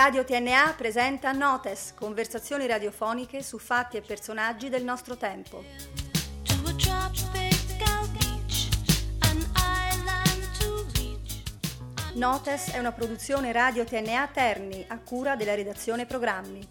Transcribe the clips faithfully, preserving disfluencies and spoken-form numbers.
Radio T N A presenta Notes, conversazioni radiofoniche su fatti e personaggi del nostro tempo. Notes è una produzione Radio T N A Terni, a cura della redazione programmi.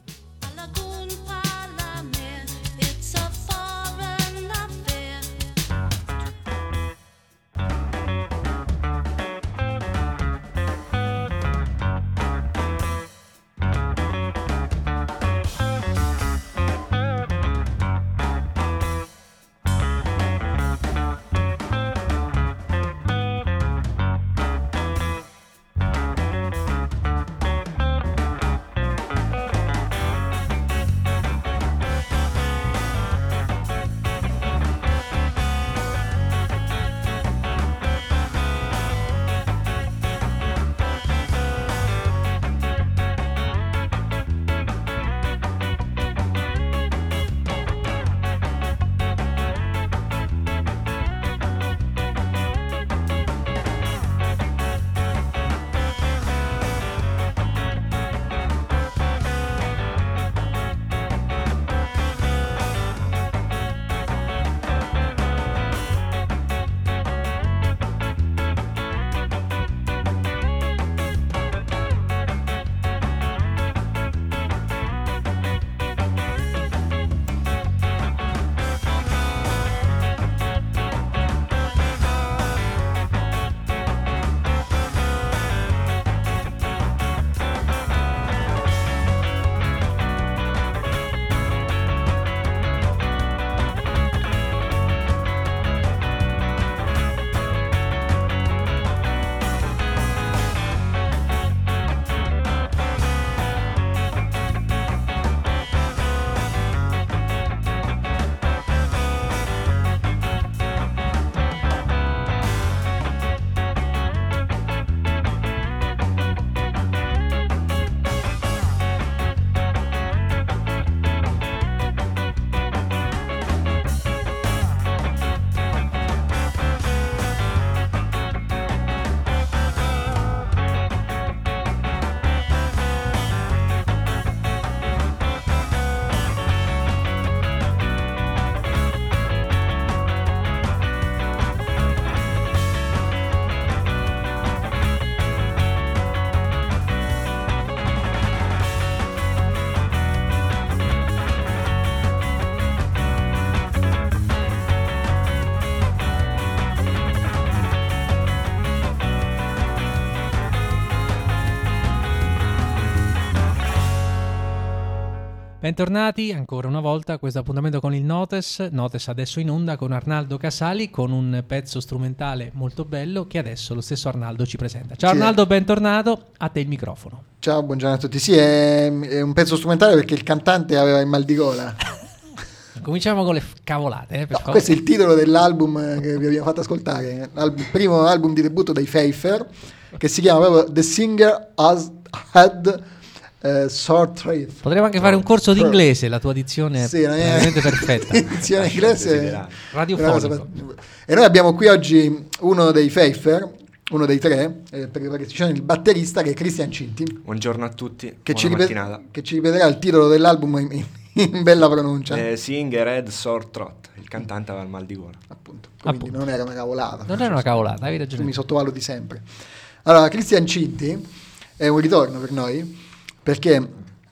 Bentornati ancora una volta a questo appuntamento con il Notes. Notes adesso in onda con Arnaldo Casali, con un pezzo strumentale molto bello che adesso lo stesso Arnaldo ci presenta. Ciao sì. Arnaldo, bentornato, a te il microfono. Ciao, buongiorno a tutti. Sì, è, è un pezzo strumentale perché il cantante aveva il mal di gola. Cominciamo con le cavolate. Eh, per no, questo è il titolo dell'album che vi abbiamo fatto ascoltare, il primo album di debutto dei Pfeiffer, che si chiama proprio The Singer Has Had Uh, sore throat. Potremmo anche fare un corso di inglese, la tua dizione sì, è veramente perfetta. Dizione inglese radiofonico. E noi abbiamo qui oggi uno dei Pfeiffer, uno dei tre, eh, perché c'è il batterista che è Christian Cinti. Buongiorno a tutti, che buona ci, mattinata. Che ci ripeterà il titolo dell'album in, in bella pronuncia. eh, Singer Had Sore Throat. Il cantante aveva il mal di gola. Appunto. Quindi Appunto. non era una cavolata. Non era una cavolata, hai ragione. Tu mi sottovaluti sempre. Allora, Christian Cinti è un ritorno per noi, perché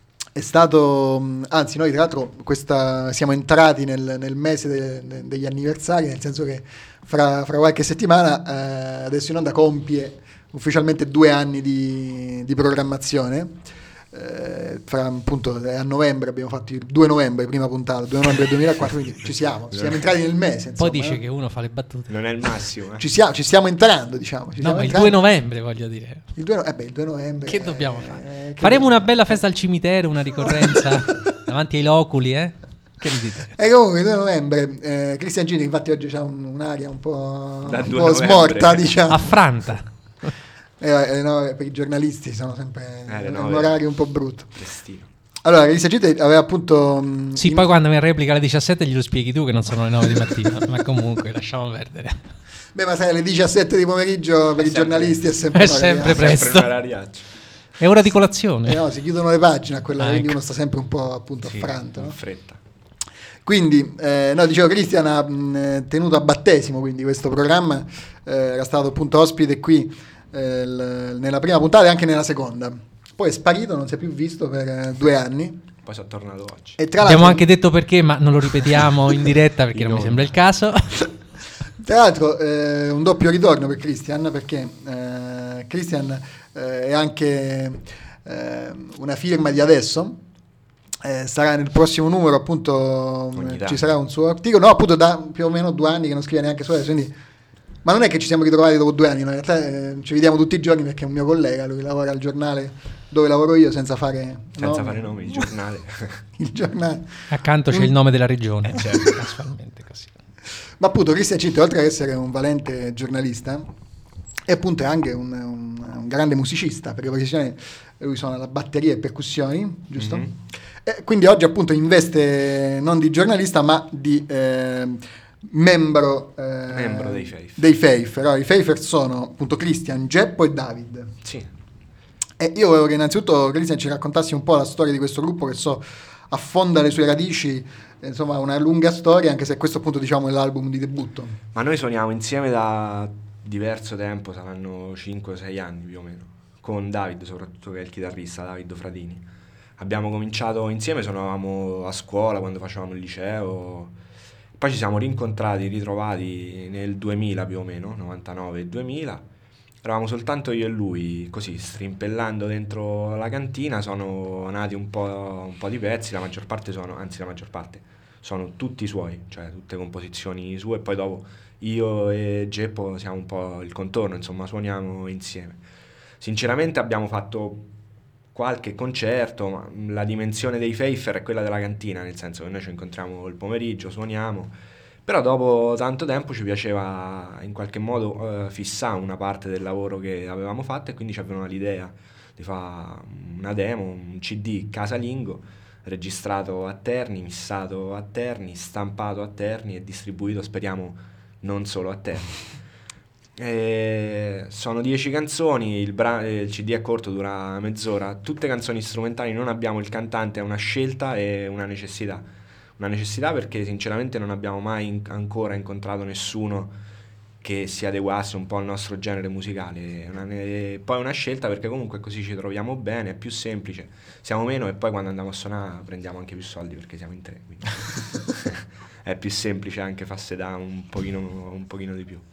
è stato, anzi noi tra l'altro questa, siamo entrati nel, nel mese de, de, degli anniversari, nel senso che fra, fra qualche settimana eh, adesso in onda compie ufficialmente due anni di, di programmazione. Eh, fra appunto a novembre abbiamo fatto il due novembre, prima puntata, due novembre duemilaquattro, quindi ci siamo, siamo entrati nel mese. Insomma, poi dice eh? che uno fa le battute. Non è il massimo. Eh. Ci, siamo, ci stiamo entrando, diciamo. Ci no, ma il entrando. due novembre voglio dire. Il due, eh beh, il due novembre. Che dobbiamo fare? Eh, che Faremo dobbiamo... una bella festa al cimitero, una ricorrenza davanti ai loculi, eh? Che dite? E comunque il due novembre eh, Christian Cinti infatti oggi c'ha un, un'aria un po', un po' novembre. smorta, diciamo. Affranta. Eh, eh, no, per i giornalisti sono sempre eh, un no, orario un po' brutto. Destino. Allora, Christian Cinti aveva appunto mh, sì, in... poi quando mi replica alle diciassette glielo spieghi tu che non sono le nove di mattina. Ma comunque lasciamo perdere. Beh, ma sai, alle diciassette di pomeriggio per è i sempre, giornalisti è sempre, è sempre presto. Sempre È ora di colazione. Eh no, si chiudono le pagine a quella, Ah, quindi ecco. uno sta sempre un po' appunto Sì, affranto, in no? fretta. Quindi, eh, no, dicevo, Cristian ha mh, tenuto a battesimo quindi questo programma, eh, era stato appunto ospite qui eh, l- nella prima puntata e anche nella seconda. Poi è sparito, non si è più visto per eh, due anni. Poi sono tornato oggi. E tra Abbiamo l'altro, anche detto perché, ma non lo ripetiamo in diretta perché non mi sembra il caso. tra l'altro eh, un doppio ritorno per Cristian, perché eh, Cristian eh, è anche eh, una firma di adesso. Eh, sarà nel prossimo numero, appunto, Ogni eh, tanto. ci sarà un suo articolo. No, appunto, da più o meno due anni che non scrive neanche su adesso. Quindi, ma non è che ci siamo ritrovati dopo due anni, no? In realtà eh, ci vediamo tutti i giorni perché è un mio collega. Lui lavora al giornale dove lavoro io, senza fare Senza fare nomi, il giornale. il giornale. Accanto c'è il nome della regione. Eh, certo. Casualmente così. Ma appunto, Cristian Cinto, oltre ad essere un valente giornalista, è appunto anche un, un- un grande musicista, perché professione lui suona la batteria e percussioni, giusto? Mhm. E quindi oggi appunto in veste non di giornalista, ma di eh, membro, eh, Membro dei Faith. dei Faith. No, i Faith sono appunto Cristian, Geppo e David. Sì. E io volevo che innanzitutto Cristian ci raccontassi un po' la storia di questo gruppo che so affonda le sue radici, eh, insomma una lunga storia, anche se questo appunto diciamo è l'album di debutto. Ma noi suoniamo insieme da diverso tempo, saranno cinque o sei anni più o meno, con David soprattutto, che è il chitarrista, David Fradini. Abbiamo cominciato insieme, suonavamo a scuola quando facevamo il liceo, poi ci siamo rincontrati, ritrovati nel duemila più o meno, novantanove e duemila. Eravamo soltanto io e lui, così, strimpellando dentro la cantina. Sono nati un po', un po' di pezzi, la maggior parte sono, anzi la maggior parte, sono tutti suoi, cioè tutte composizioni sue, e poi dopo io e Geppo siamo un po' il contorno, insomma, suoniamo insieme. Sinceramente abbiamo fatto qualche concerto, ma la dimensione dei Faith è quella della cantina, nel senso che noi ci incontriamo il pomeriggio, suoniamo, però dopo tanto tempo ci piaceva in qualche modo eh, fissare una parte del lavoro che avevamo fatto, e quindi ci è venuta l'idea di fare una demo, un C D casalingo, registrato a Terni, missato a Terni, stampato a Terni e distribuito, speriamo, non solo a Terni. E sono dieci canzoni, il, bra- il C D è corto, dura mezz'ora, tutte canzoni strumentali, non abbiamo il cantante, è una scelta e una necessità. Una necessità perché sinceramente non abbiamo mai in- ancora incontrato nessuno che si adeguasse un po' al nostro genere musicale. Una ne- poi una scelta perché comunque così ci troviamo bene, è più semplice, siamo meno, e poi quando andiamo a suonare prendiamo anche più soldi perché siamo in tre, quindi è più semplice anche farsi da un pochino, un pochino di più.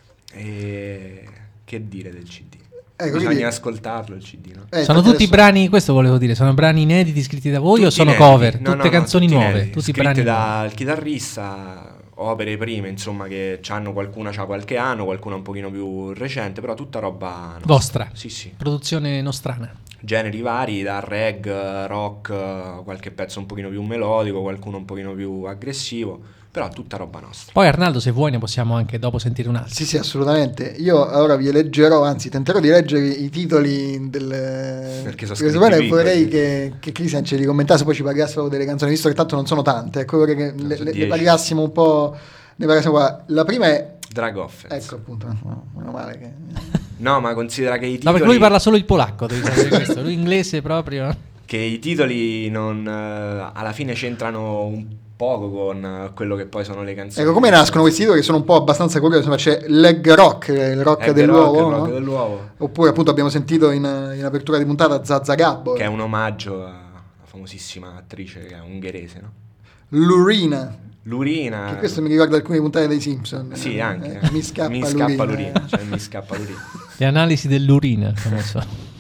E che dire del C D? Ecco, Bisogna quindi- ascoltarlo il C D, no? Eh, Sono infatti tutti adesso- brani, questo volevo dire, sono brani inediti scritti da voi o Tutti sono inediti. cover? No, Tutte no, no, canzoni tutti nuove, inediti, tutti scritte brani nuovi. dal chitarrista, opere prime, insomma, che hanno, qualcuna c'ha qualche anno, qualcuna un pochino più recente, però tutta roba nostra. Vostra. Sì, sì. Produzione nostrana. Generi vari, da reggae, rock, qualche pezzo un pochino più melodico, qualcuno un pochino più aggressivo, però tutta roba nostra. Poi Arnaldo, se vuoi, ne possiamo anche dopo sentire un altro. Sì, sì, assolutamente. Io ora vi leggerò, anzi tenterò di leggere i titoli del... Perché sono perché scritti poi piccoli. vorrei che, che Cristian ce li commentasse, poi ci pagassero delle canzoni, visto che tanto non sono tante. Ecco, vorrei che le, sono le- le dieci. pagassimo un po'. Ne pagassimo qua. La prima è... Drag Offense. Ecco appunto, no, meno male che... No, ma considera che i titoli... No, perché lui parla solo il polacco, devi sapere questo. Lui inglese proprio. che i titoli non eh, alla fine c'entrano un poco con eh, quello che poi sono le canzoni. Ecco, come nascono questi titoli che sono un po' abbastanza curiosi? Insomma, c'è Leg Rock, il rock Egg dell'uovo, Rock, il rock no? dell'uovo, Oppure appunto abbiamo sentito in, in apertura di puntata Zazza Gabbo, che è un omaggio alla famosissima attrice che è ungherese, no? Lurina, L'urina. che questo mi ricorda alcune puntate dei Simpson. Sì, anche. Eh, mi scappa, mi l'urina. scappa l'urina, cioè mi scappa l'urina. Le analisi dell'urina, non so.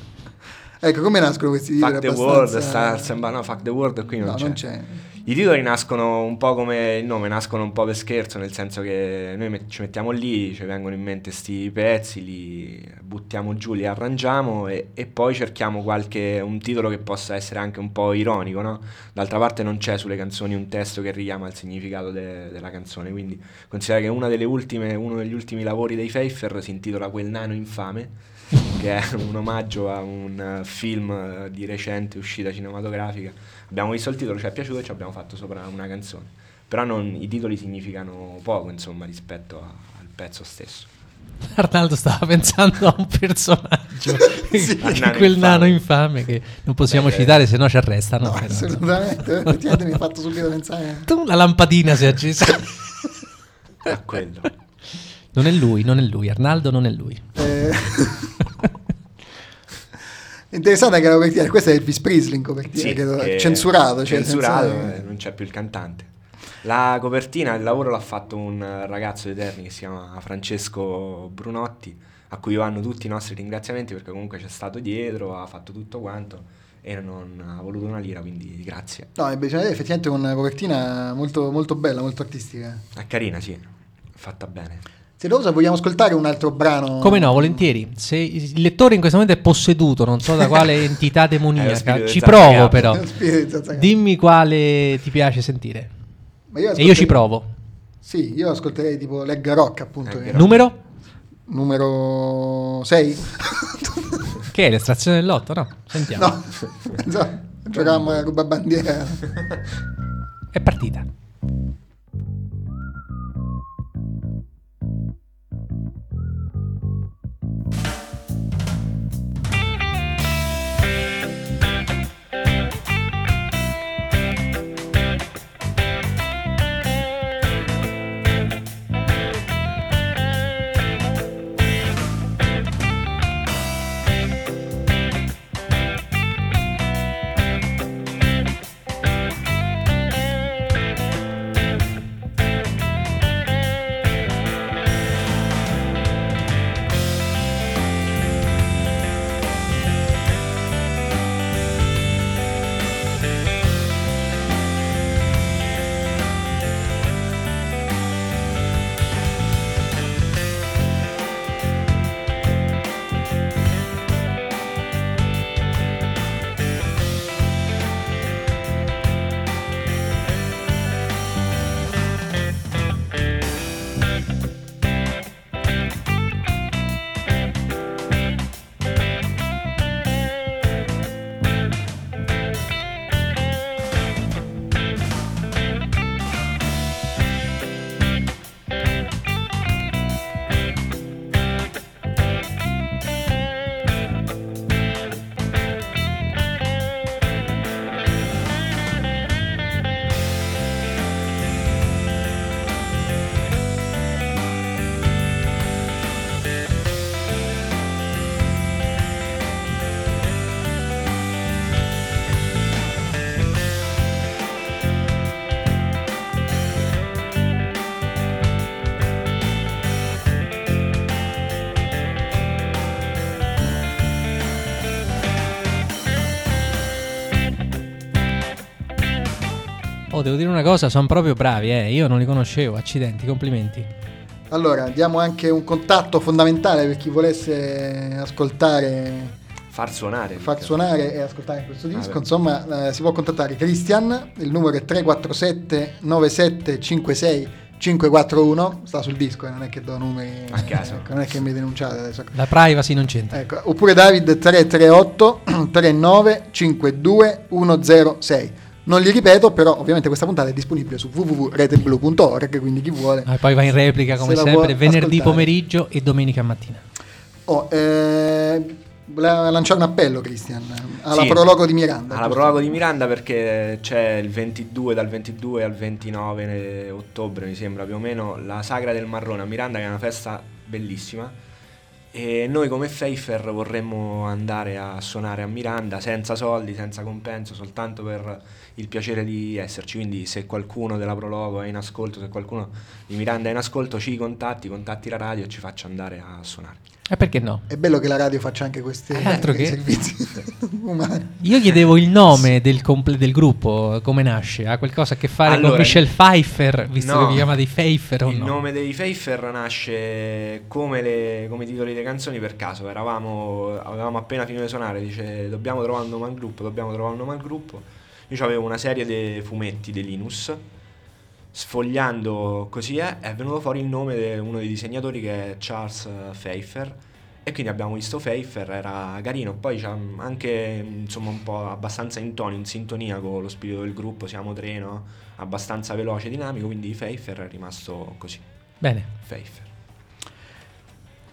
Ecco, come nascono questi titoli? Fuck the abbastanza- world, sta sembrando no, fuck the world qui non, No, c'è. non c'è. I titoli nascono un po' come il nome, nascono un po' per scherzo, nel senso che noi met- ci mettiamo lì, ci vengono in mente sti pezzi, li buttiamo giù, li arrangiamo e, e poi cerchiamo qualche un titolo che possa essere anche un po' ironico, no? D'altra parte non c'è sulle canzoni un testo che richiama il significato de- della canzone, quindi considera che una delle ultime, uno degli ultimi lavori dei Pfeiffer si intitola Quel nano infame, che è un omaggio a un uh, film uh, di recente uscita cinematografica. Abbiamo visto il titolo, ci è piaciuto e ci abbiamo fatto sopra una canzone. Però non, i titoli significano poco, insomma, rispetto a- al pezzo stesso. Arnaldo stava pensando a un personaggio, Sì. che quel nano infame che non possiamo Eh, citare, se no ci arrestano. No, Eh, no. assolutamente. Effettivamente mi ha fatto subito pensare. Tu, la lampadina si è accesa. A quello. Non è lui, non è lui, Arnaldo non è lui. Eh, interessante che la copertina, questo è Elvis Presley in copertina, Sì, credo, che- censurato, cioè censurato, senza- eh, non c'è più il cantante. La copertina, il lavoro l'ha fatto un ragazzo di Terni che si chiama Francesco Brunotti, a cui vanno tutti i nostri ringraziamenti perché comunque c'è stato dietro, ha fatto tutto quanto e non ha voluto una lira, quindi grazie. No, bisogna vedere, effettivamente è una copertina molto, molto bella, molto artistica. È carina, sì, fatta bene. Se lo usa, vogliamo ascoltare un altro brano? Come no, volentieri. Se il lettore in questo momento è posseduto, non so da quale entità È lo demoniaca, spirito ci del provo Zazzacato. però. Lo spirito di Zazzacato. Dimmi quale ti piace sentire. Ma io E io ci ascolterei- provo. Sì, io ascolterei tipo Leg Rock, appunto. Leg che- Rock. Numero? Numero sei? Che è l'estrazione del lotto, no? Sentiamo. No, no, giocavamo a rubabandiera. È partita. Oh, devo dire una cosa, sono proprio bravi, eh. Io non li conoscevo, accidenti, complimenti. Allora, diamo anche un contatto fondamentale per chi volesse ascoltare, Far suonare. far suonare e ascoltare questo disco. Vabbè. Insomma, eh, si può contattare Christian, il numero è tre quattro sette nove sette cinque sei cinque quattro uno, sta sul disco, eh, non è che do numeri A caso. ecco, non è che mi denunciate adesso. La privacy non c'entra. Ecco, oppure David tre tre otto tre nove cinque due uno zero sei. Non li ripeto, però ovviamente questa puntata è disponibile su w w w punto reteblu punto org, quindi chi vuole. Ah, poi va in replica come Se la sempre vuoi venerdì ascoltare. pomeriggio e domenica mattina. Oh, eh, voleva lanciare un appello, Christian, alla Sì, Prologo di Miranda. Alla giusto? Prologo di Miranda, perché c'è il ventidue, dal ventidue al ventinove ottobre, mi sembra più o meno, la Sagra del Marrone a Miranda, che è una festa bellissima. E noi come Pfeiffer vorremmo andare a suonare a Miranda senza soldi, senza compenso, soltanto per il piacere di esserci. Quindi se qualcuno della Prologo è in ascolto, se qualcuno di Miranda è in ascolto, ci contatti, contatti la radio e ci faccia andare a suonare. E perché no? È bello che la radio faccia anche questi Eh, altro che. servizi umani. Io chiedevo il nome del, comple- del gruppo, come nasce? Ha qualcosa a che fare con Allora, Michel Pfeiffer, visto no, che vi chiamate i Pfeiffer o Il no? nome dei Pfeiffer nasce come, le, come i titoli delle canzoni per caso. Eravamo, avevamo appena finito di suonare, dice dobbiamo trovare un nome al gruppo, dobbiamo trovare un nome al gruppo. Io avevo una serie di fumetti di Linus, sfogliando così è, è venuto fuori il nome di uno dei disegnatori, che è Charles Pfeiffer, e quindi abbiamo visto Pfeiffer, era carino. Poi c'è anche insomma un po' abbastanza in tono, in sintonia con lo spirito del gruppo, siamo tre, no? Abbastanza veloce, dinamico, quindi Pfeiffer è rimasto così. Bene. Pfeiffer.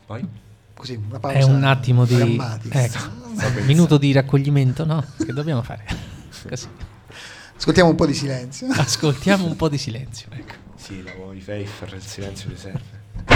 Poi? Così, una pausa È un attimo di drammatica. ecco, minuto di raccoglimento, no? Che dobbiamo fare? Così. Ascoltiamo un po' di silenzio. Ascoltiamo un po' di silenzio, ecco. Sì, la i Pfeiffer, il silenzio ti serve.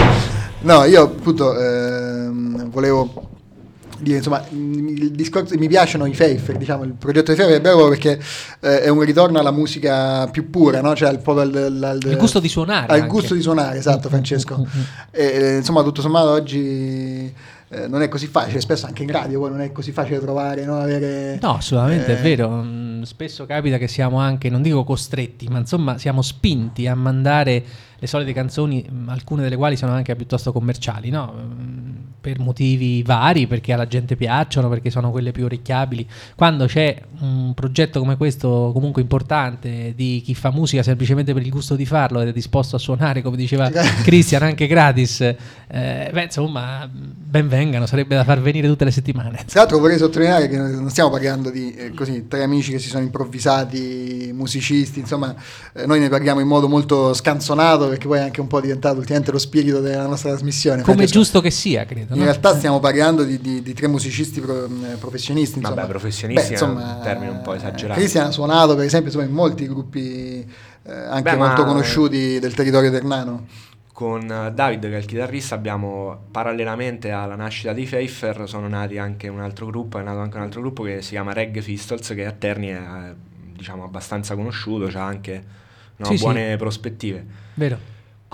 No, io appunto ehm, volevo dire, insomma, il discorso, mi piacciono i Pfeiffer, diciamo, il progetto di Pfeiffer è bello perché eh, è un ritorno alla musica più pura, no? Cioè al, al, al, al il gusto di suonare. Al anche. gusto di suonare, esatto, Francesco. E, insomma, tutto sommato oggi eh, non è così facile, spesso anche in radio poi non è così facile trovare, no? Avere, no, assolutamente eh, è vero. Mm, spesso capita che siamo anche, non dico costretti, ma insomma siamo spinti a mandare le solite canzoni, alcune delle quali sono anche piuttosto commerciali, no? Per motivi vari, perché alla gente piacciono, perché sono quelle più orecchiabili. Quando c'è un progetto come questo, comunque importante, di chi fa musica semplicemente per il gusto di farlo ed è disposto a suonare, come diceva Christian, anche gratis, eh, beh, insomma, ben vengano, sarebbe da far venire tutte le settimane. Tra l'altro vorrei sottolineare che non stiamo parlando di eh, così tre amici che si sono improvvisati, musicisti, insomma, eh, noi ne parliamo in modo molto scanzonato, perché poi è anche un po' diventato ultimamente lo spirito della nostra trasmissione. Come è Francesco, giusto che sia, credo. in no? realtà stiamo parlando di, di, di tre musicisti pro, eh, professionisti, insomma. Vabbè, professionisti Beh, è insomma, un termine un po' esagerato. Cristian ha suonato per esempio insomma, in molti gruppi eh, anche Beh, molto ma- conosciuti del territorio ternano. Con eh, David, che è il chitarrista, abbiamo parallelamente alla nascita di Pfeiffer sono nati anche un altro gruppo, è nato anche un altro gruppo che si chiama Reg Pistols, che a Terni è eh, diciamo abbastanza conosciuto, c'ha anche no, Sì, buone sì. prospettive. Vero.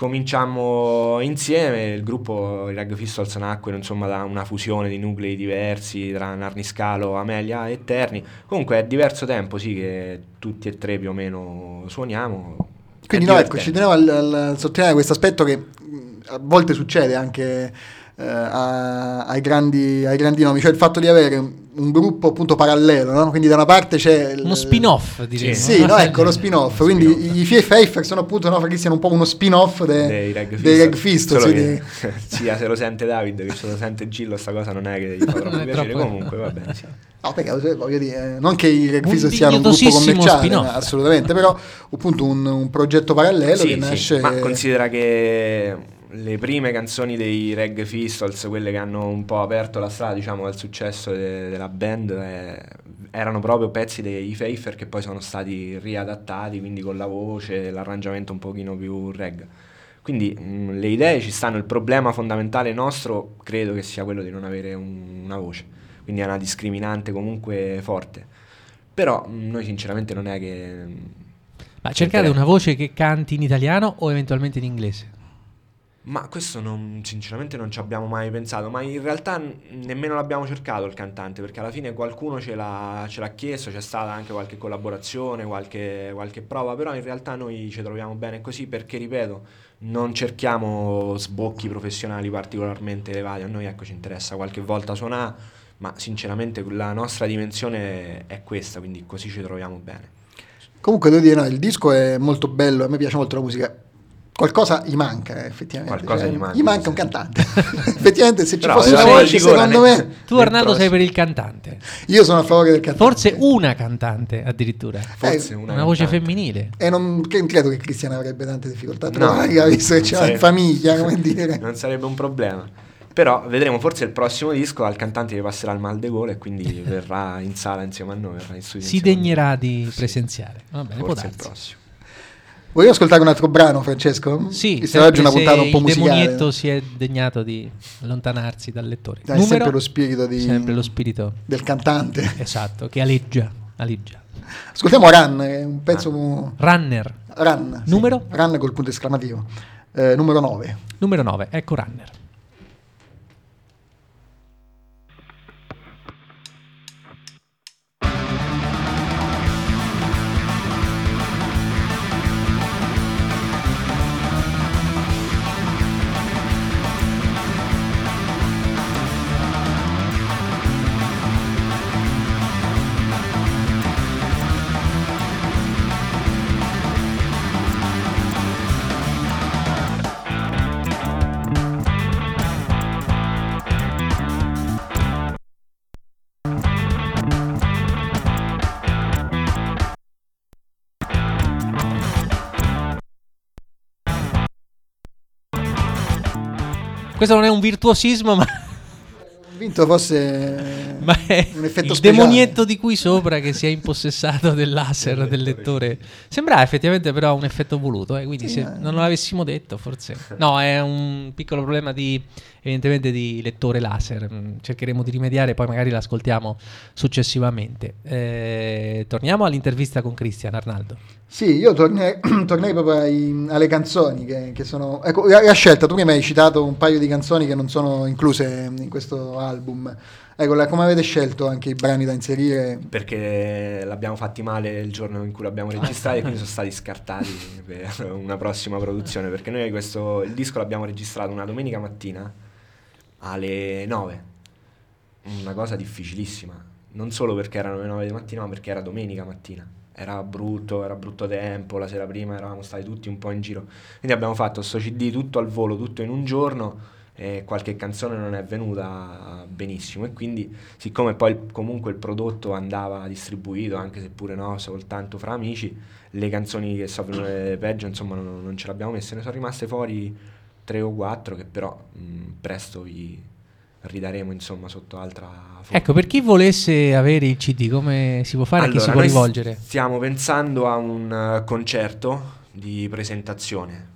Cominciamo insieme, il gruppo i Reg Pistols nacque insomma da una fusione di nuclei diversi tra Narniscalo, Amelia e Terni. Comunque è diverso tempo, sì, che tutti e tre più o meno suoniamo. Quindi È no, ecco, divertente. ci tenevo a, a sottolineare questo aspetto che mh, a volte succede anche eh, a- ai, grandi, ai grandi nomi, cioè il fatto di avere un, un gruppo appunto parallelo, no? Quindi da una parte c'è il- Uno spin-off, direi. Sì. Sì, no, ecco lo spin-off. Lo Quindi spin-off. i i Pfeiffer sono appunto no, perché siano un po' uno spin-off de- dei Reg dei Reg Pistols, Pistols. solo quindi- che sia se lo sente David che se lo sente Gillo sta cosa non è che gli fa troppo Non è piacere, troppo- comunque va bene, sì. No, perché voglio dire, non che i Reg Un Pistols siano un gruppo dignitosissimo commerciale, spin-off. ma assolutamente, però appunto un, un progetto parallelo Sì, che sì, nasce. ma considera che le prime canzoni dei Reg Pistols, quelle che hanno un po' aperto la strada diciamo al successo de- della band, eh, erano proprio pezzi dei Pfeiffer che poi sono stati riadattati, quindi con la voce, l'arrangiamento un pochino più reg. Quindi mh, le idee ci stanno, il problema fondamentale nostro credo che sia quello di non avere un- una voce, quindi è una discriminante comunque forte. Però mh, noi sinceramente non è che... Ma cercate una voce che canti in italiano o eventualmente in inglese? Ma questo non, sinceramente non ci abbiamo mai pensato, ma in realtà n- nemmeno l'abbiamo cercato il cantante, perché alla fine qualcuno ce l'ha, ce l'ha chiesto, c'è stata anche qualche collaborazione, qualche, qualche prova, però in realtà noi ci troviamo bene così perché, ripeto, non cerchiamo sbocchi professionali particolarmente elevati, a noi ecco ci interessa qualche volta suonare, ma sinceramente la nostra dimensione è questa, quindi così ci troviamo bene. Comunque devo dire, no, il disco è molto bello, a me piace molto la musica. Qualcosa gli manca, eh, effettivamente. Qualcosa Cioè, gli manca, gli manca sì. un cantante. Effettivamente, se ci Però fosse aveva una il voce, Gigone, secondo ne- me, Tu nel Arnaldo sei prossimo. per il cantante. io sono a favore del cantante. Forse una cantante addirittura. Forse Eh, una, Una voce cantante. femminile. E non che- credo che Cristian avrebbe tante difficoltà a No, trovare, visto che c'è non in famiglia, come dire. Non sarebbe un problema. Però vedremo, forse il prossimo disco al cantante gli passerà il mal de gole e quindi verrà in sala insieme a noi, verrà in studio Si insieme a noi. degnerà di Sì. presenziare. Va bene, può Forse il darsi. prossimo. Vogliamo ascoltare un altro brano, Francesco? Sì, Visto che oggi è una sempre puntata se un po' il musicale. demonietto si è degnato di allontanarsi dal lettore. Dai, è sempre lo spirito di- sempre lo spirito, del cantante. esatto, che aleggia, aleggia. Ascoltiamo Run, che è un pezzo... Runner, Run. sì. Numero? Run col punto esclamativo. Eh, numero nove. numero nove, ecco Runner. Running questo non è un virtuosismo, ma Vinto fosse ma è un effetto il speciale. demonietto di qui sopra che si è impossessato del laser del lettore. Sembra effettivamente però un effetto voluto, eh, quindi Sì, se eh. non l'avessimo detto forse no, è un piccolo problema di evidentemente di lettore laser. Mm, cercheremo di rimediare, poi magari l'ascoltiamo successivamente. Eh, torniamo all'intervista con Cristian. Arnaldo. Sì, io tornerei, tornerei proprio ai- alle canzoni che, che sono... Ecco, la, la scelta, tu prima hai citato un paio di canzoni che non sono incluse in questo album. Ecco, la- come avete scelto anche i brani da inserire? Perché l'abbiamo fatti male il giorno in cui l'abbiamo registrato e quindi sono stati scartati per una prossima produzione, perché noi questo, il disco l'abbiamo registrato una domenica mattina alle nove, una cosa difficilissima, non solo perché erano le nove di mattina, ma perché era domenica mattina. Era brutto, era brutto tempo, la sera prima eravamo stati tutti un po' in giro. Quindi abbiamo fatto sto C D tutto al volo, tutto in un giorno, e qualche canzone non è venuta benissimo. E quindi, siccome poi il- comunque il prodotto andava distribuito, anche se pure no, soltanto fra amici, le canzoni che sono venute peggio, insomma, non, non ce l'abbiamo messe. Ne sono rimaste fuori tre o quattro che però mh, presto vi ridaremo, insomma, sotto altra forma. Ecco, per chi volesse avere il C D, come si può fare? A chi si può noi rivolgere? stiamo pensando a un eh, concerto di presentazione.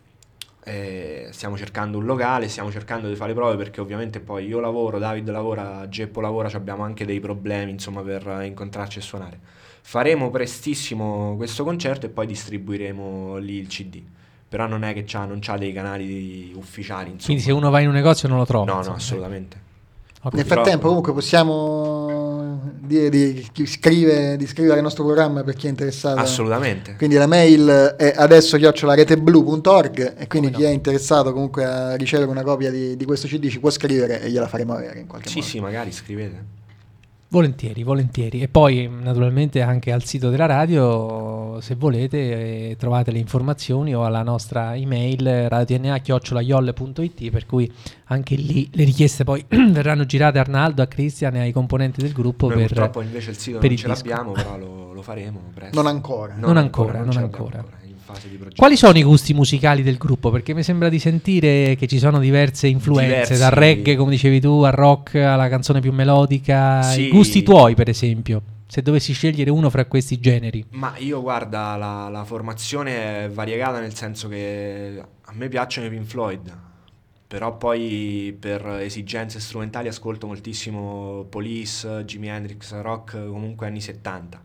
Eh, stiamo cercando un locale, stiamo cercando di fare le prove perché ovviamente poi io lavoro, David lavora, Geppo lavora, ci abbiamo anche dei problemi, insomma, per eh, incontrarci e suonare. Faremo prestissimo questo concerto e poi distribuiremo lì il C D. Però non è che c'ha, non c'ha dei canali ufficiali, insomma. Quindi se uno va in un negozio non lo trova. No, no, insomma. assolutamente. Ho Nel capito. frattempo comunque possiamo dire di, chi scrive, di scrivere al nostro programma per chi è interessato. Assolutamente. Quindi la mail è adesso chiocciolareteblu punto org e quindi Come chi no. è interessato comunque a ricevere una copia di, di questo C D ci può scrivere e gliela faremo avere in qualche Sì, modo. sì, magari scrivete. Volentieri, volentieri. E poi naturalmente anche al sito della radio, se volete, eh, trovate le informazioni o alla nostra email radiotna chiocciola yolle punto it, per cui anche lì le richieste poi verranno girate a Arnaldo, a Cristian e ai componenti del gruppo. Noi per, purtroppo invece il sito per non il ce disco. l'abbiamo, però lo, lo faremo presto. Non ancora. Non ancora, non ce l'abbiamo ancora. è in fase di progetto. Quali sono i gusti musicali del gruppo? Perché mi sembra di sentire che ci sono diverse influenze, Diversi. dal reggae, come dicevi tu, al rock, alla canzone più melodica. Sì. I gusti tuoi, per esempio, se dovessi scegliere uno fra questi generi. Ma io guarda, la, la formazione è variegata nel senso che a me piacciono i Pink Floyd, però poi per esigenze strumentali ascolto moltissimo Police, Jimi Hendrix, rock comunque anni settanta.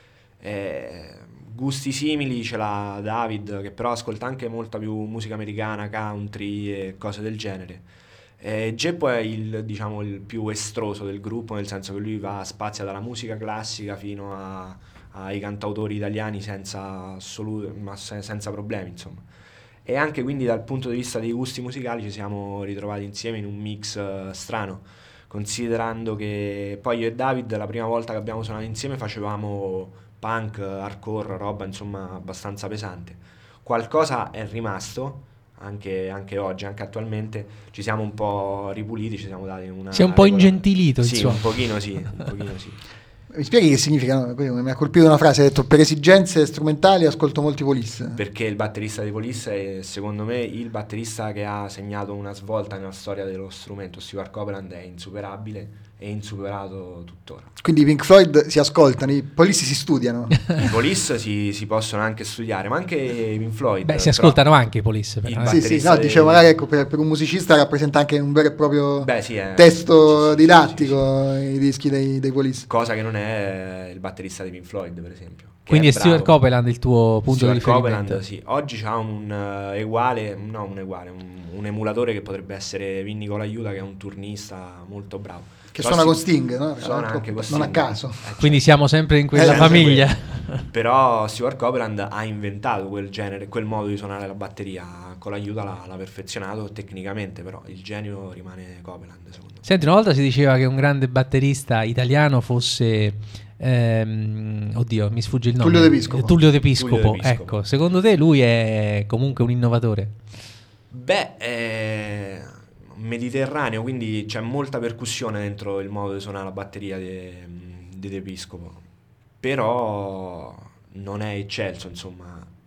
Eh, gusti simili ce l'ha David, che però ascolta anche molta più musica americana, country e cose del genere. Eh, Geppo è il, diciamo, il più estroso del gruppo, nel senso che lui va spazia dalla musica classica fino a, ai cantautori italiani senza, assolu- ma se- senza problemi, insomma. E anche quindi dal punto di vista dei gusti musicali ci siamo ritrovati insieme in un mix eh, strano, considerando che poi io e David la prima volta che abbiamo suonato insieme facevamo punk, hardcore, roba insomma abbastanza pesante. Qualcosa è rimasto anche, anche oggi, anche attualmente ci siamo un po' ripuliti, ci siamo dati una... Si è un po' regola- ingentilito, Sì, insomma. un pochino sì, un pochino sì. Mi spieghi che significa? No? Mi ha colpito una frase, ha detto per esigenze strumentali ascolto molti Police. Perché il batterista di Police è secondo me il batterista che ha segnato una svolta nella storia dello strumento. Stewart Copeland è insuperabile e insuperato tuttora. Quindi i Pink Floyd si ascoltano, i Police si studiano. I Police si, si possono anche studiare, ma anche i Pink Floyd. Beh, si però- ascoltano anche i Police. Però, Il eh. Sì, sì, batterista no, dei- dicevo magari ecco, per, per un musicista rappresenta anche un vero e proprio Beh, sì, eh. testo Sì, sì, sì, didattico i dischi dei, dei Police. Cosa che non è il batterista dei Pink Floyd, per esempio. che Quindi è Stewart bravo. Copeland il tuo punto Stewart di riferimento. Copeland, sì. Oggi c'ha un eh, uguale, no, un uguale, un, un emulatore che potrebbe essere Vinny Colaiuta, che è un turnista molto bravo. Che Però suona si- con Sting, no? Tra Suona l'altro, anche con non a Sting. caso. Eh, certo. Quindi siamo sempre in quella Eh, famiglia. Però Stewart Copeland ha inventato quel genere, quel modo di suonare la batteria, con l'aiuta l'ha, l'ha perfezionato tecnicamente, però il genio rimane Copeland, secondo me. Senti, una volta si diceva che un grande batterista italiano fosse... ehm, oddio, mi sfugge il nome. Tullio De Piscopo. Tullio De Piscopo. Tullio De Piscopo. Ecco, secondo te lui è comunque un innovatore? Beh, è mediterraneo, quindi c'è molta percussione dentro il modo di suonare la batteria di De Piscopo, però non è eccelso, insomma.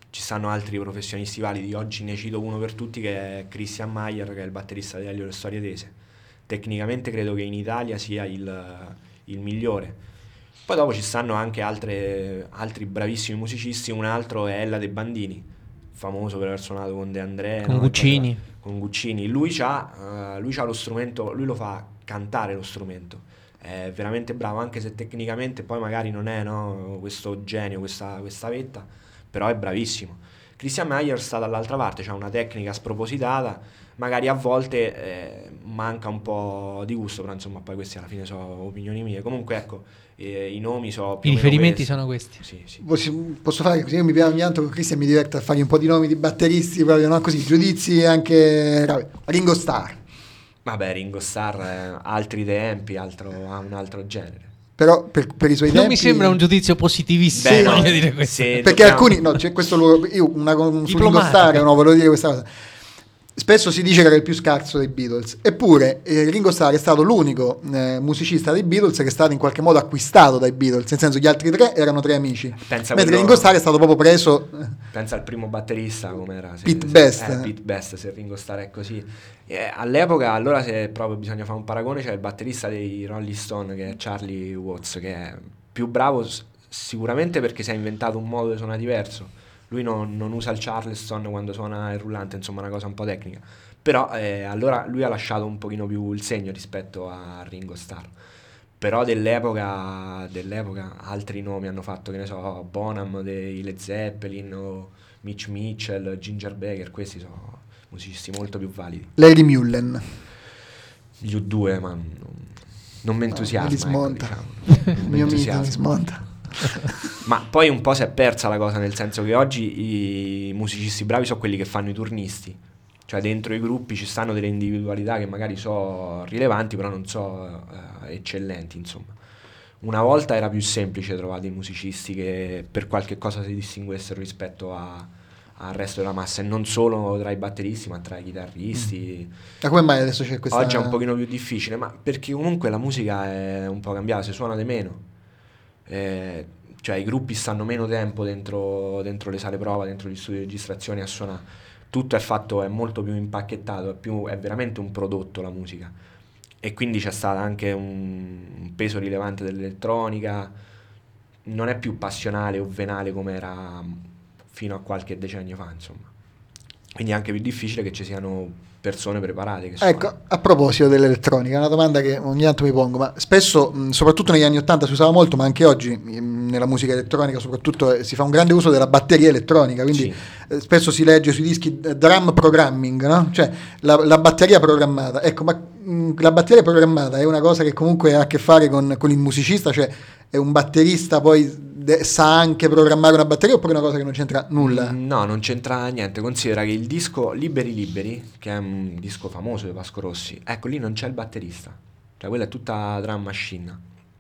ci stanno altri professionisti validi. Oggi ne cito uno per tutti, che è Christian Maier, che è il batterista di Elio Le Storie Tese. Tecnicamente credo che in Italia sia il, il migliore. Poi dopo ci stanno anche altre, altri bravissimi musicisti. Un altro è Ella De Bandini, famoso per aver suonato con De André, con no? Guccini. Con Guccini. Lui c'ha, uh, lui c'ha lo strumento, lui lo fa cantare lo strumento. È veramente bravo, anche se tecnicamente poi magari non è, no, questo genio, questa, questa vetta, però è bravissimo. Christian Maier sta dall'altra parte, c'ha una tecnica spropositata, magari a volte eh, manca un po' di gusto, però insomma poi queste alla fine sono opinioni mie. Comunque ecco, eh, i nomi sono più I o meno riferimenti questi. sono questi. Sì, sì. Posso, posso fare così, io mi piace ogni tanto con Cristian, mi diverte a fare un po' di nomi di batteristi, proprio, no? Così, giudizi anche. Ringo Starr. Vabbè, Ringo Starr, eh, altri tempi, altro, ha un altro genere. Però per, per i suoi Non tempi... mi sembra un giudizio positivissimo. Beh, no, voglio dire questo. se Perché dobbiamo- alcuni, no, c'è questo lo- io una con- su Ringo Diplomatico. Starr, no, volevo dire questa cosa. Spesso si dice che era il più scarso dei Beatles, eppure eh, Ringo Starr è stato l'unico eh, musicista dei Beatles che è stato in qualche modo acquistato dai Beatles, nel senso gli altri tre erano tre amici, Pensa mentre quello- Ringo Starr è stato proprio preso. Pensa al primo batterista, com'era? Se- Pete se- Best. Eh, Pete Best, se Ringo Starr è così. Eh, all'epoca, allora se proprio bisogna fare un paragone, c'è il batterista dei Rolling Stone, che è Charlie Watts, che è più bravo s- sicuramente perché si è inventato un modo di suonare diverso. Lui non, non usa il Charleston quando suona il rullante, insomma una cosa un po' tecnica. Però eh, allora lui ha lasciato un pochino più il segno rispetto a Ringo Starr. Però dell'epoca, dell'epoca altri nomi hanno fatto, che ne so, Bonham dei Led Zeppelin o Mitch Mitchell, Ginger Baker, questi sono musicisti molto più validi. Larry Mullen. Gli U due, ma non, non mi entusiasma. mi smonta. ecco, diciamo. Non Il mi mio mito entusiasma. mi smonta. Ma poi un po' si è persa la cosa, nel senso che oggi i musicisti bravi sono quelli che fanno i turnisti. Cioè dentro i gruppi ci stanno delle individualità che magari sono rilevanti, però non so eh, eccellenti, insomma. Una volta era più semplice trovare dei musicisti che per qualche cosa si distinguessero rispetto a, al resto della massa, e non solo tra i batteristi, ma tra i chitarristi. Ma come mai adesso c'è questa... Oggi è un pochino più difficile, ma perché comunque la musica è un po' cambiata, si suona di meno. Eh, cioè i gruppi stanno meno tempo dentro, dentro le sale prova, dentro gli studi di registrazione a suonare. Tutto è fatto, è molto più impacchettato, è, più, è veramente un prodotto la musica, e quindi c'è stato anche un, un peso rilevante dell'elettronica, non è più passionale o venale come era fino a qualche decennio fa, insomma. Quindi è anche più difficile che ci siano persone preparate che Ecco, suonano. a proposito dell'elettronica, una domanda che ogni tanto mi pongo, ma spesso, mh, soprattutto negli anni ottanta si usava molto, ma anche oggi mh, nella musica elettronica soprattutto eh, si fa un grande uso della batteria elettronica, quindi Sì. eh, spesso si legge sui dischi eh, drum programming, no? Cioè la, la batteria programmata. Ecco, ma mh, la batteria programmata è una cosa che comunque ha a che fare con, con il musicista, cioè è un batterista poi de- sa anche programmare una batteria, oppure è una cosa che non c'entra nulla? Mm, No, non c'entra niente. Considera che il disco Liberi Liberi, che è un disco famoso di Vasco Rossi, ecco lì non c'è il batterista, cioè quella è tutta drum machine.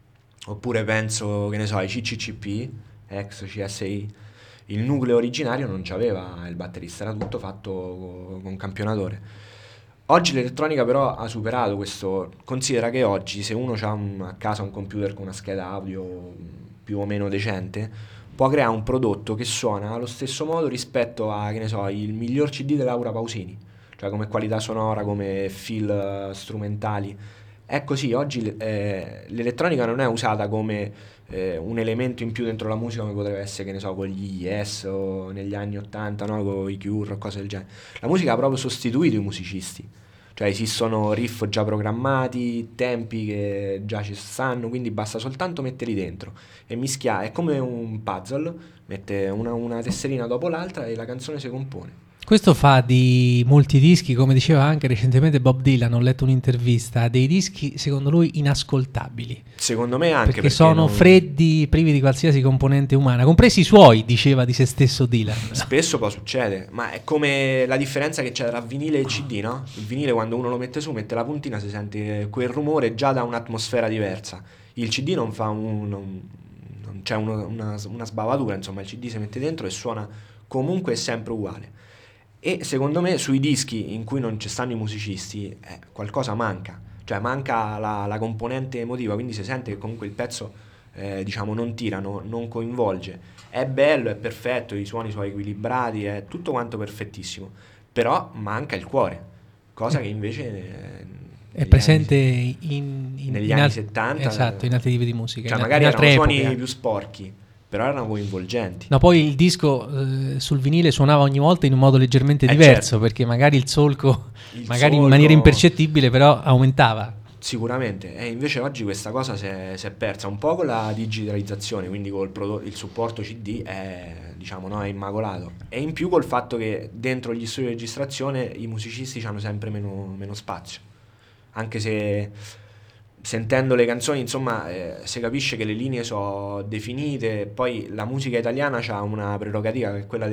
Oppure penso, che ne so, ai C C C P, ex C S I, il nucleo originario non c'aveva il batterista, era tutto fatto co- con campionatore. Oggi l'elettronica però ha superato questo. Considera che oggi se uno ha a casa un computer con una scheda audio più o meno decente, può creare un prodotto che suona allo stesso modo rispetto a, che ne so, il miglior C D di Laura Pausini, cioè come qualità sonora, come feel eh, strumentali. È così, oggi eh, l'elettronica non è usata come eh, un elemento in più dentro la musica, come potrebbe essere, che ne so, con gli Yes o negli anni ottanta, no? Con i Cure o cose del genere. La musica ha proprio sostituito i musicisti, cioè esistono riff già programmati, tempi che già ci stanno, quindi basta soltanto metterli dentro e mischiare. È come un puzzle, mette una, una tesserina dopo l'altra e la canzone si compone. Questo fa di molti dischi, come diceva anche recentemente Bob Dylan, ho letto un'intervista, dei dischi secondo lui inascoltabili. Secondo me anche Perché, perché sono non- freddi, privi di qualsiasi componente umana, compresi i suoi, diceva di se stesso Dylan. Spesso poi succede, ma è come la differenza che c'è tra vinile e C D, no? Il vinile quando uno lo mette su, mette la puntina, si sente quel rumore già da un'atmosfera diversa. Il C D non fa un... non, non c'è uno- una, una sbavatura, insomma, il C D si mette dentro e suona comunque sempre uguale. E secondo me sui dischi in cui non ci stanno i musicisti eh, qualcosa manca, cioè manca la, la componente emotiva, quindi si sente che comunque il pezzo eh, diciamo non tira, no, non coinvolge. È bello, è perfetto, i suoni sono equilibrati, è tutto quanto perfettissimo, però manca il cuore, cosa che invece eh, è presente in, in, negli in anni al- settanta, esatto, in altri tipi di musica, cioè in, magari in erano altre suoni epoche. più sporchi, però erano coinvolgenti. No, poi il disco eh, sul vinile suonava ogni volta in un modo leggermente Eh, diverso, certo. perché magari il solco, Il magari solco- in maniera impercettibile, però aumentava. Sicuramente, e invece oggi questa cosa si è, si è persa un po' con la digitalizzazione, quindi col prodotto, il supporto C D è, diciamo, no, è immacolato, e in più col fatto che dentro gli studi di registrazione i musicisti hanno sempre meno, meno spazio, anche se sentendo le canzoni, insomma, eh, si capisce che le linee sono definite. Poi la musica italiana ha una prerogativa che è quella di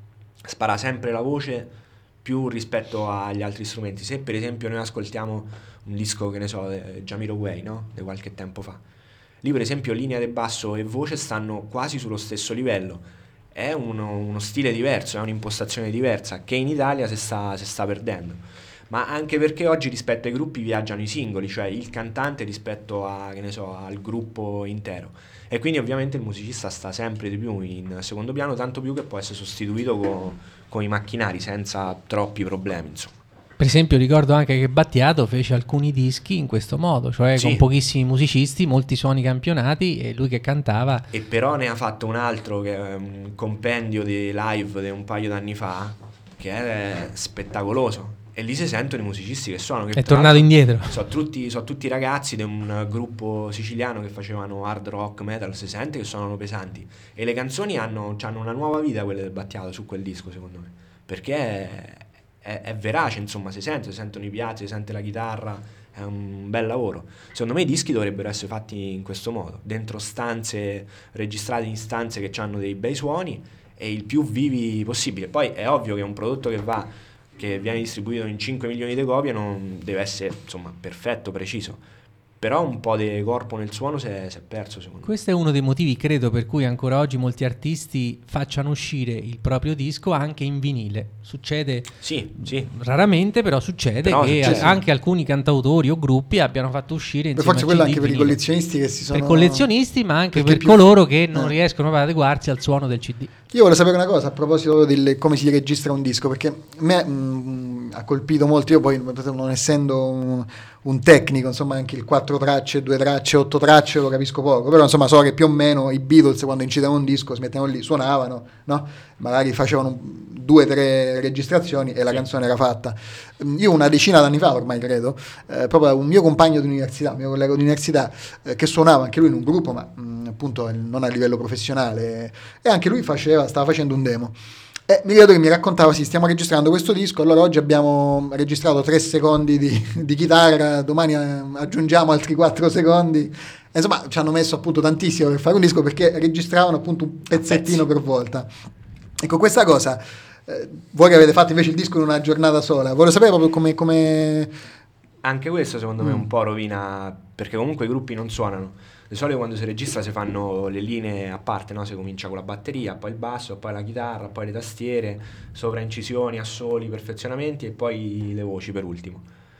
spara sempre la voce più rispetto agli altri strumenti. Se per esempio noi ascoltiamo un disco, che ne so, eh, Jamiroquai, no? Di qualche tempo fa, lì per esempio linea di basso e voce stanno quasi sullo stesso livello, è uno, uno stile diverso, è un'impostazione diversa che in Italia si sta, si sta perdendo, ma anche perché oggi rispetto ai gruppi viaggiano i singoli, cioè il cantante rispetto a, che ne so, al gruppo intero, e quindi ovviamente il musicista sta sempre di più in secondo piano, tanto più che può essere sostituito con, con i macchinari senza troppi problemi, insomma. Per esempio ricordo anche che Battiato fece alcuni dischi in questo modo, cioè Sì. con pochissimi musicisti, molti suoni campionati e lui che cantava. E però ne ha fatto un altro, che è un compendio di live di un paio d'anni fa, che è spettacoloso, e lì si sentono i musicisti che suonano, che È tornato indietro. sono tutti, so tutti ragazzi di un gruppo siciliano che facevano hard rock, metal, si sente che suonano pesanti, e le canzoni hanno, hanno una nuova vita, quelle del Battiato, su quel disco, secondo me, perché è, è, è verace, insomma, si sente, si sentono i piazzi, si sente la chitarra, è un bel lavoro. Secondo me i dischi dovrebbero essere fatti in questo modo, dentro stanze, registrati in stanze che hanno dei bei suoni e il più vivi possibile. Poi è ovvio che un prodotto che va, che viene distribuito in cinque milioni di copie non deve essere, insomma, perfetto, preciso, però un po' di corpo nel suono si è, si è perso, secondo me. Questo è uno dei motivi, credo, per cui ancora oggi molti artisti facciano uscire il proprio disco anche in vinile. Succede Sì, sì. raramente, però succede Però che succede. a- anche alcuni cantautori o gruppi abbiano fatto uscire Per insieme forse a quello C D anche per i vinile. collezionisti che si sono... Per collezionisti, ma anche Perché per più- coloro che non eh. riescono ad adeguarsi al suono del C D. Io volevo sapere una cosa a proposito di come si registra un disco, perché a me mh, ha colpito molto. Io poi, non essendo un, un tecnico, insomma, anche il quattro tracce, due tracce, otto tracce lo capisco poco, però insomma so che più o meno i Beatles, quando incidevano un disco, si mettevano lì, suonavano, no? Magari facevano due o tre registrazioni e la Sì. canzone era fatta. Io una decina d'anni fa, ormai credo, eh, proprio un mio compagno di università, un mio collega di università, eh, che suonava anche lui in un gruppo, ma mh, appunto non a livello professionale, e anche lui faceva, stava facendo un demo. E mi ricordo che mi raccontava: sì, stiamo registrando questo disco, allora oggi abbiamo registrato tre secondi di, di chitarra, domani eh, aggiungiamo altri quattro secondi. E insomma, ci hanno messo appunto tantissimo per fare un disco, perché registravano appunto un pezzettino per volta. Ecco, questa cosa, eh, voi che avete fatto invece il disco in una giornata sola, volevo sapere proprio come... come... Anche questo secondo me Mm. un po' rovina, perché comunque i gruppi non suonano. Di solito quando si registra si fanno le linee a parte, no? Si comincia con la batteria, poi il basso, poi la chitarra, poi le tastiere, sovraincisioni, assoli, perfezionamenti e poi le voci per ultimo.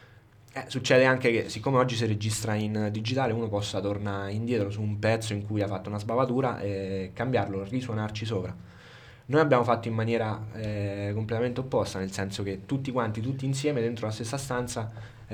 Eh, succede anche che siccome oggi si registra in digitale, uno possa tornare indietro su un pezzo in cui ha fatto una sbavatura e cambiarlo, risuonarci sopra. Noi abbiamo fatto in maniera eh, completamente opposta, nel senso che tutti quanti, tutti insieme dentro la stessa stanza,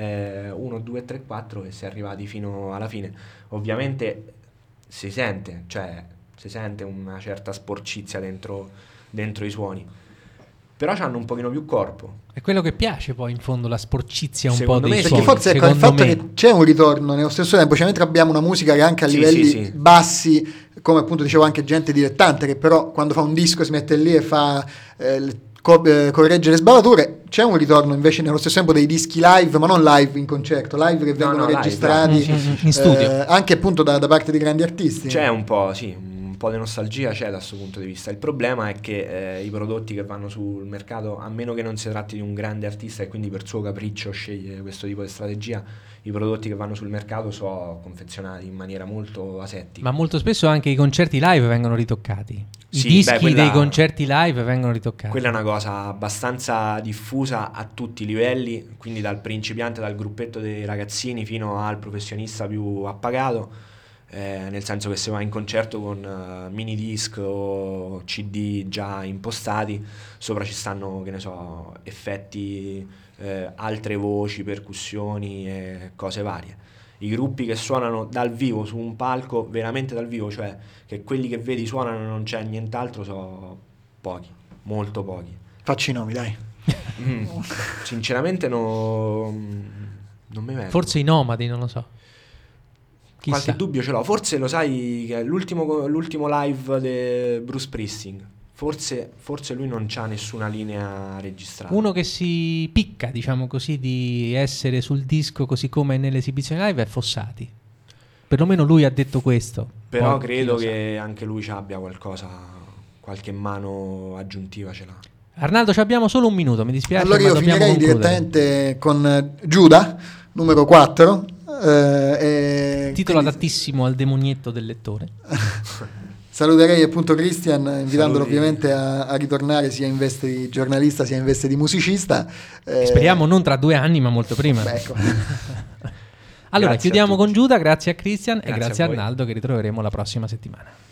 uno, due, tre, quattro, e si è arrivati fino alla fine. Ovviamente si sente, cioè si sente una certa sporcizia dentro, dentro i suoni, però hanno un pochino più corpo. È quello che piace poi in fondo, la sporcizia un Secondo po' me dei sì. suoni. Perché forse ecco, il secondo fatto me. che c'è un ritorno nello stesso tempo, cioè mentre abbiamo una musica che anche a Sì, livelli sì, sì. bassi, come appunto dicevo, anche gente dilettante che però quando fa un disco si mette lì e fa eh, le- co- eh, corregge le sbavature, c'è un ritorno invece nello stesso tempo dei dischi live, ma non live in concerto, live che vengono no, live, registrati live. Mm, mm, in studio. eh, anche appunto da, da parte di grandi artisti. C'è un po', sì, un po' di nostalgia c'è da questo punto di vista. Il problema è che eh, i prodotti che vanno sul mercato, a meno che non si tratti di un grande artista e quindi per suo capriccio sceglie questo tipo di strategia, i prodotti che vanno sul mercato sono confezionati in maniera molto asettica. Ma molto spesso anche i concerti live vengono ritoccati. I Sì, dischi beh, quella- dei concerti live vengono ritoccati. Quella è una cosa abbastanza diffusa a tutti i livelli, quindi dal principiante, dal gruppetto dei ragazzini fino al professionista più appagato. eh, nel senso che se vai in concerto con uh, mini disc o C D già impostati, sopra ci stanno, che ne so, effetti, eh, altre voci, percussioni e cose varie. I gruppi che suonano dal vivo su un palco, veramente dal vivo, cioè che quelli che vedi suonano e non c'è nient'altro, sono pochi, molto pochi. Facci i nomi, dai. Mm, sinceramente no, non mi vengo. Forse i Nomadi, non lo so. Chissà. Qualche dubbio ce l'ho. Forse lo sai che è l'ultimo, l'ultimo live di Bruce Springsteen. Forse, forse lui non c'ha nessuna linea registrata. Uno che si picca, diciamo così, di essere sul disco così come nell'esibizione live è Fossati. Perlomeno lui ha detto questo. Però Poi, credo che anche lui ci abbia qualcosa, qualche mano aggiuntiva ce l'ha. Arnaldo, ci abbiamo solo un minuto, mi dispiace. Allora ma io dobbiamo finirei concludere. direttamente con Giuda, numero quattro. Eh, e Titolo quindi adattissimo al demonietto del lettore. saluterei appunto Christian, invitandolo Saluti. ovviamente a, a ritornare sia in veste di giornalista sia in veste di musicista. Eh, Speriamo non tra due anni, ma molto prima. beh, ecco. Allora, Grazie chiudiamo a con tutti. Giuda, grazie a Christian e Grazie grazie a a voi. Arnaldo che ritroveremo la prossima settimana.